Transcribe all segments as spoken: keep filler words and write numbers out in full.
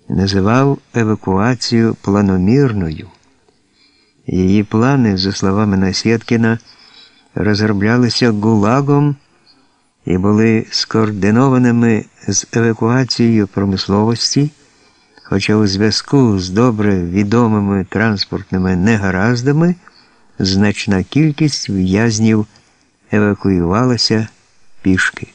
називав евакуацію планомірною. Її плани, за словами Насєткіна, розроблялися ГУЛАГом і були скоординованими з евакуацією промисловості, хоча у зв'язку з добре відомими транспортними негараздами значна кількість в'язнів евакуювалася пішки.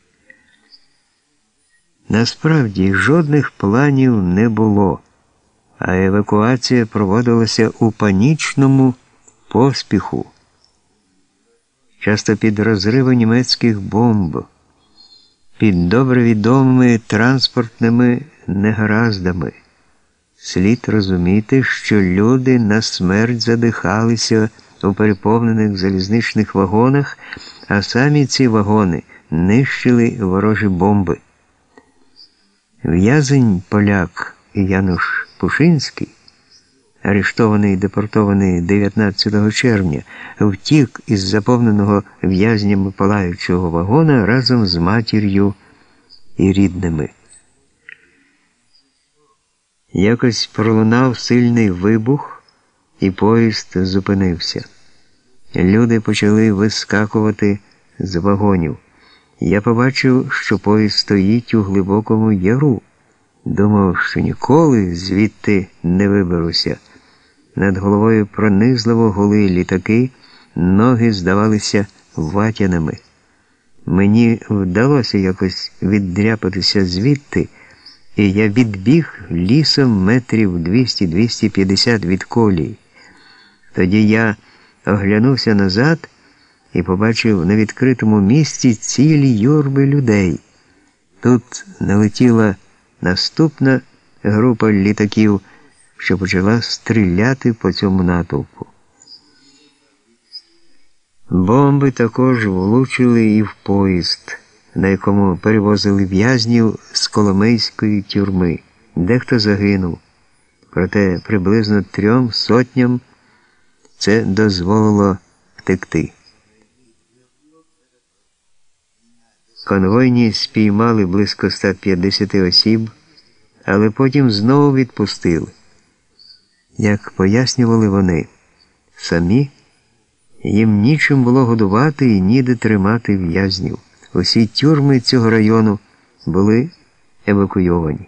Насправді, жодних планів не було, а евакуація проводилася у панічному поспіху, часто під розриви німецьких бомб, під добре відомими транспортними негараздами. Слід розуміти, що люди на смерть задихалися у переповнених залізничних вагонах, а самі ці вагони нищили ворожі бомби. В'язень-поляк Януш Пушинський, арештований і депортований дев'ятнадцятого червня, втік із заповненого в'язнями палаючого вагона разом з матір'ю і рідними. Якось пролунав сильний вибух, і поїзд зупинився. Люди почали вискакувати з вагонів. Я побачив, що поїзд стоїть у глибокому яру. Думав, що ніколи звідти не виберуся. Над головою пронизливо гули літаки, ноги здавалися ватяними. Мені вдалося якось віддряпатися звідти, і я відбіг лісом метрів двісті-двісті п'ятдесят від колії. Тоді я оглянувся назад і побачив на відкритому місці цілі юрби людей. Тут налетіла наступна група літаків, що почала стріляти по цьому натовпу. Бомби також влучили і в поїзд, на якому перевозили в'язнів з Коломийської тюрми. Дехто загинув, проте приблизно трьом сотням це дозволило втекти. Конвойні спіймали близько ста п'ятдесяти осіб, але потім знову відпустили. Як пояснювали вони самі, їм нічим було годувати і ніде тримати в'язнів. Усі тюрми цього району були евакуйовані.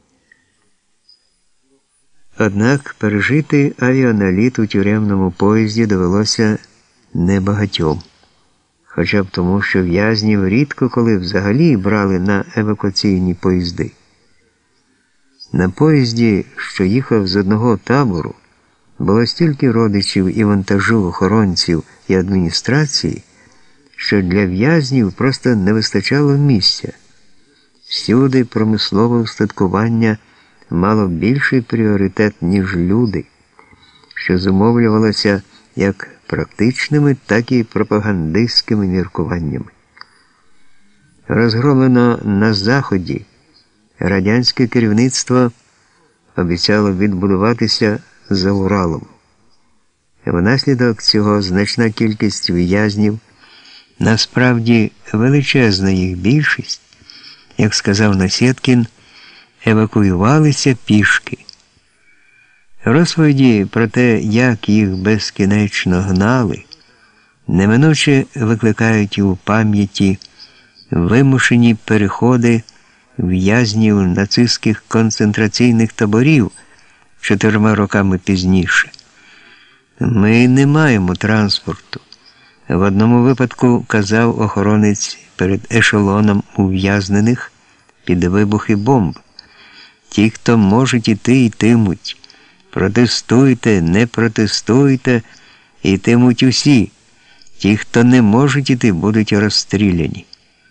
Однак пережити авіаналіт у тюремному поїзді довелося небагатьом. Хоча б тому, що в'язнів рідко коли взагалі брали на евакуаційні поїзди. На поїзді, що їхав з одного табору, було стільки родичів і вантажу, охоронців і адміністрації, що для в'язнів просто не вистачало місця. Всюди промислове устаткування мало більший пріоритет, ніж люди, що зумовлювалося як практичними, так і пропагандистськими міркуваннями. Розгромлено на Заході, радянське керівництво обіцяло відбудуватися за Уралом. Внаслідок цього значна кількість в'язнів, насправді величезна їх більшість, як сказав Насєткін, евакуювалися пішки. Розповіді про те, як їх безкінечно гнали, неминуче викликають у пам'яті вимушені переходи в'язнів нацистських концентраційних таборів чотирма роками пізніше. Ми не маємо транспорту. В одному випадку казав охоронець перед ешелоном ув'язнених під вибухи бомб. Ті, хто можуть іти, йтимуть. Протестуйте, не протестуйте, йтимуть усі. Ті, хто не можуть іти, будуть розстріляні.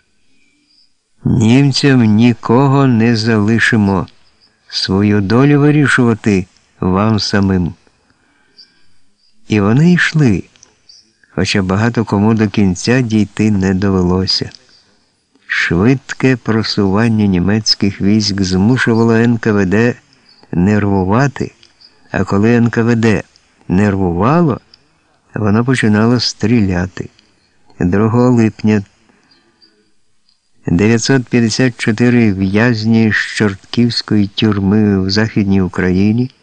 Німцям нікого не залишимо. Свою долю вирішувати вам самим. І вони йшли, хоча багато кому до кінця дійти не довелося. Швидке просування німецьких військ змушувало ен ка ве де нервувати, а коли ен ка ве де нервувало, воно починало стріляти. другого липня дев'ятсот п'ятдесят чотири в'язні з Чортківської тюрми в Західній Україні,